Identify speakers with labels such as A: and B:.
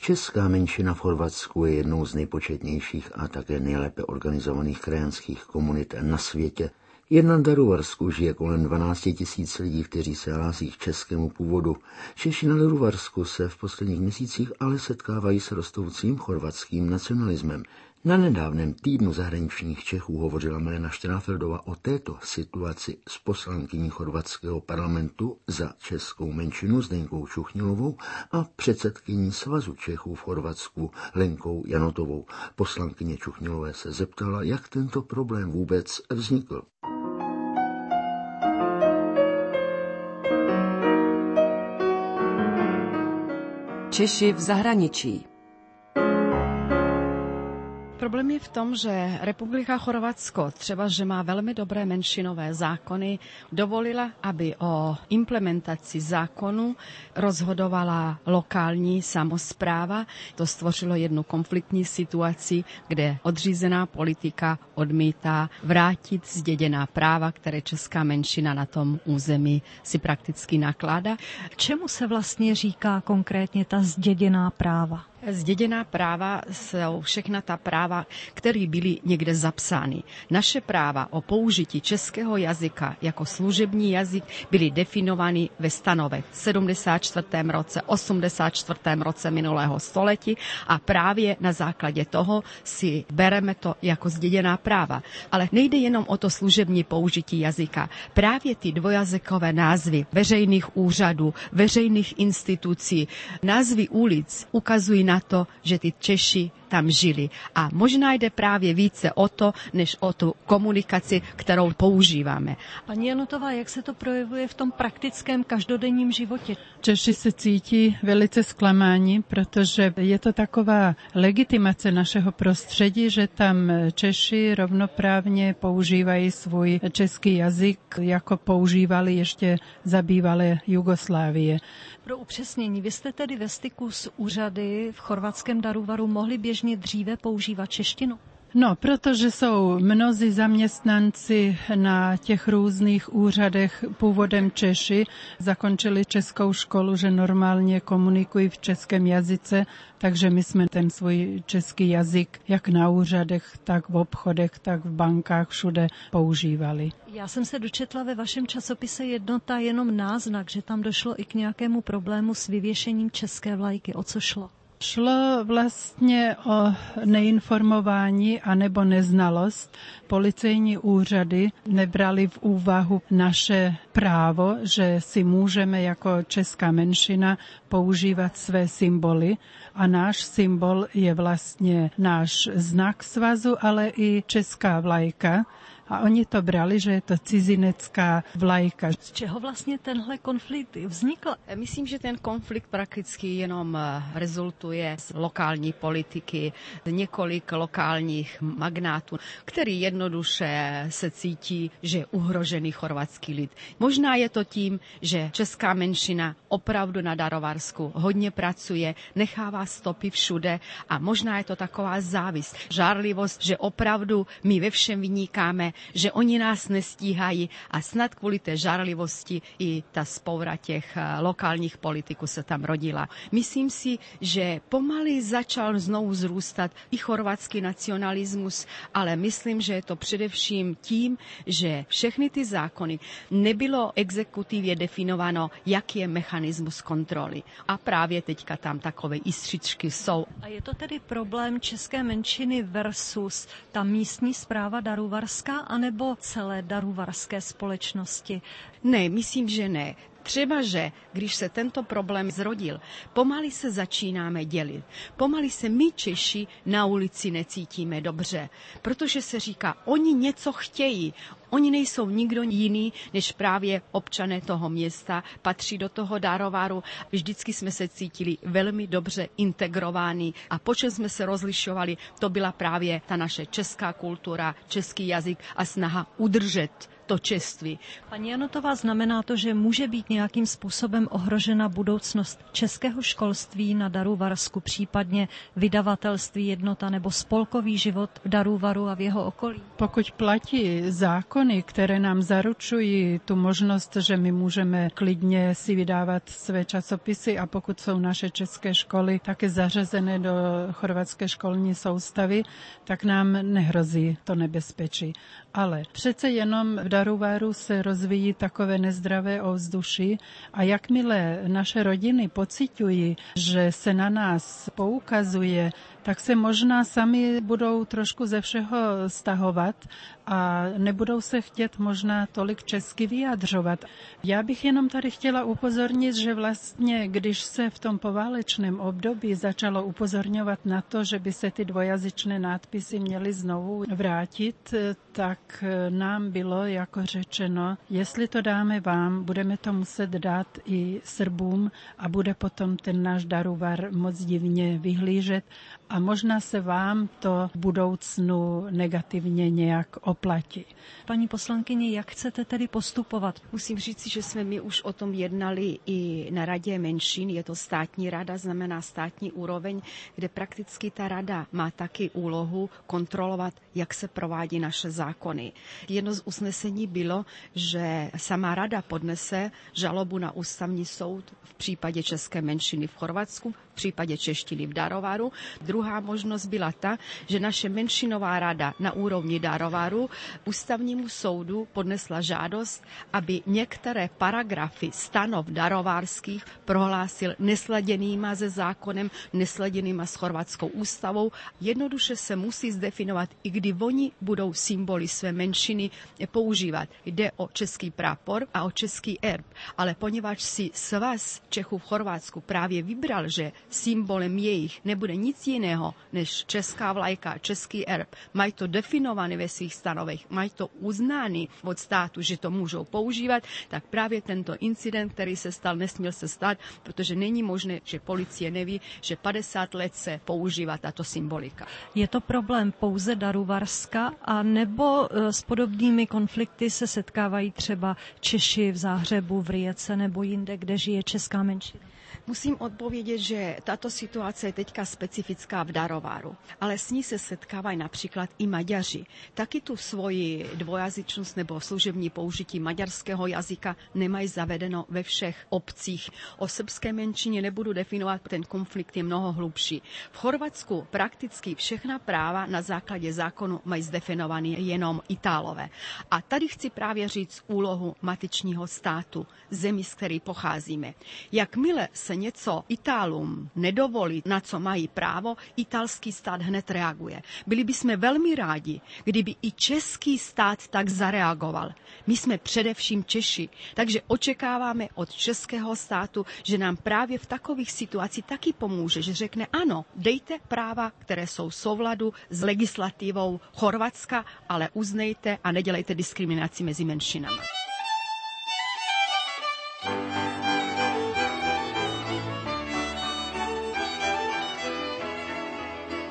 A: Česká menšina v Chorvatsku je jednou z nejpočetnějších a také nejlépe organizovaných krajanských komunit na světě. Jen na Daruvarsku žije kolem 12 000 lidí, kteří se hlásí k českému původu. Češi na Daruvarsku se v posledních měsících ale setkávají s rostoucím chorvatským nacionalismem. Na nedávném týdnu zahraničních Čechů hovořila Milena Štráfeldová o této situaci s poslankyní chorvatského parlamentu za českou menšinu Zdenkou Čuchnilovou a předsedkyní Svazu Čechů v Chorvatsku Lenkou Janotovou. Poslankyně Čuchnilové se zeptala, jak tento problém vůbec vznikl.
B: Češi v zahraničí.
C: Problém je v tom, že Republika Chorvatsko, třeba že má velmi dobré menšinové zákony, dovolila, aby o implementaci zákonu rozhodovala lokální samospráva. To stvořilo jednu konfliktní situaci, kde odřízená politika odmítá vrátit zděděná práva, které česká menšina na tom území si prakticky nakládá.
D: Čemu se vlastně říká konkrétně ta zděděná práva?
C: Zděděná práva jsou všechna ta práva, které byly někde zapsány. Naše práva o použití českého jazyka jako služební jazyk byly definovány ve stanovech v 74. roce, 84. roce minulého století a právě na základě toho si bereme to jako zděděná práva. Ale nejde jenom o to služební použití jazyka. Právě ty dvojazykové názvy veřejných úřadů, veřejných institucí, názvy ulic ukazují na to, že ty Češi tam žili. A možná jde právě více o to, než o tu komunikaci, kterou používáme.
D: Paní Janotová, jak se to projevuje v tom praktickém každodenním životě?
E: Češi se cítí velice zklamáni, protože je to taková legitimace našeho prostředí, že tam Češi rovnoprávně používají svůj český jazyk, jako používali ještě za bývalé Jugoslávie.
D: Pro upřesnění, vy jste tedy ve styku s úřady v chorvatském Daruvaru mohli běžně dříve používat češtinu?
E: No, protože jsou mnozí zaměstnanci na těch různých úřadech původem Češi, zakončili českou školu, že normálně komunikují v českém jazyce, takže my jsme ten svůj český jazyk jak na úřadech, tak v obchodech, tak v bankách všude používali.
D: Já jsem se dočetla ve vašem časopise Jednota jenom náznak, že tam došlo i k nějakému problému s vyvěšením české vlajky. O co šlo?
E: Šlo vlastně o neinformování anebo neznalost. Policejní úřady nebrali v úvahu naše právo, že si můžeme jako česká menšina používat své symboly a náš symbol je vlastně náš znak svazu, ale i česká vlajka. A oni to brali, že je to cizinecká vlajka.
D: Z čeho vlastně tenhle konflikt vznikl?
C: Myslím, že ten konflikt prakticky jenom rezultuje z lokální politiky, z několik lokálních magnátů, který jednoduše se cítí, že je uhrožený chorvatský lid. Možná je to tím, že česká menšina opravdu na Daruvarsku hodně pracuje, nechává stopy všude a možná je to taková závist, žárlivost, že opravdu my ve všem vynikáme, že oni nás nestíhají a snad kvůli té žárlivosti i ta spoura těch lokálních politiků se tam rodila. Myslím si, že pomalu začal znovu zrůstat i chorvatský nacionalismus, ale myslím, že je to především tím, že všechny ty zákony nebylo exekutivně definováno, jaký je mechanismus kontroly. A právě teďka tam takové jistřičky jsou.
D: A je to tedy problém české menšiny versus ta místní správa daruvarská, anebo celé daruvarské společnosti?
C: Ne, myslím, že ne. Třeba, že když se tento problém zrodil, pomalu se začínáme dělit. Pomalu se my Češi na ulici necítíme dobře, protože se říká, oni něco chtějí. Oni nejsou nikdo jiný, než právě občané toho města, patří do toho Daruvaru. Vždycky jsme se cítili velmi dobře integrováni a počem jsme se rozlišovali, to byla právě ta naše česká kultura, český jazyk a snaha udržet stočeství.
D: Paní Janotová, znamená to, že může být nějakým způsobem ohrožena budoucnost českého školství na Daruvarsku, případně vydavatelství Jednota nebo spolkový život v Daruvaru a v jeho okolí?
E: Pokud platí zákony, které nám zaručují tu možnost, že my můžeme klidně si vydávat své časopisy a pokud jsou naše české školy také zařazené do chorvatské školní soustavy, tak nám nehrozí to nebezpečí. Ale přece jenom v Daruvaru se rozvíjí takové nezdravé ovzduší a jakmile naše rodiny pociťují, že se na nás poukazuje, tak se možná sami budou trošku ze všeho stahovat a nebudou se chtět možná tolik česky vyjadřovat. Já bych jenom tady chtěla upozornit, že vlastně, když se v tom poválečném období začalo upozorňovat na to, že by se ty dvojazyčné nápisy měly znovu vrátit, tak nám bylo jako řečeno, jestli to dáme vám, budeme to muset dát i Srbům a bude potom ten náš Daruvar moc divně vyhlížet a možná se vám to v budoucnu negativně nějak oplatí.
D: Paní poslankyně, jak chcete tedy postupovat?
C: Musím říct, že jsme my už o tom jednali i na Radě menšin. Je to státní rada, znamená státní úroveň, kde prakticky ta rada má taky úlohu kontrolovat, jak se provádí naše zákony. Jedno z usnesení bylo, že sama rada podnese žalobu na ústavní soud v případě české menšiny v Chorvatsku, v případě češtiny v Daruvaru. Druhá možnost byla ta, že naše menšinová rada na úrovni Daruvaru ústavnímu soudu podnesla žádost, aby některé paragrafy stanov daruvarských prohlásil nesladěnýma se zákonem, nesladěnýma s chorvatskou ústavou. Jednoduše se musí zdefinovat, i kdy oni budou symboly své menšiny používat. Jde o český prápor a o český erb. Ale poněvadž si svaz Čechů v Chorvatsku právě vybral, že symbolem jejich nebude nic jiného než česká vlajka, český erb, mají to definované ve svých stanovech, mají to uznány od státu, že to můžou používat, tak právě tento incident, který se stal, nesměl se stát, protože není možné, že policie neví, že 50 let se používá tato symbolika.
D: Je to problém pouze Daruvarska, a nebo s podobnými konflikty se setkávají třeba Češi v Záhřebu, v Rijece nebo jinde, kde žije česká menšina?
C: Musím odpovědět, že tato situace je teďka specifická v Daruvaru, ale s ní se setkávají například i Maďaři. Taky tu svoji dvojazyčnost nebo služební použití maďarského jazyka nemají zavedeno ve všech obcích. O srbské menšině nebudu definovat, ten konflikt je mnoho hlubší. V Chorvatsku prakticky všechna práva na základě zákonu mají zdefinované jenom Itálové. A tady chci právě říct úlohu matičního státu, zemi, z které pocházíme. Jakmile se něco Itálům nedovolí, na co mají právo, italský stát hned reaguje. Byli bychom velmi rádi, kdyby i český stát tak zareagoval. My jsme především Češi, takže očekáváme od českého státu, že nám právě v takových situacích taky pomůže, že řekne ano, dejte práva, které jsou v souladu s legislativou Chorvatska, ale uznejte a nedělejte diskriminaci mezi menšinami.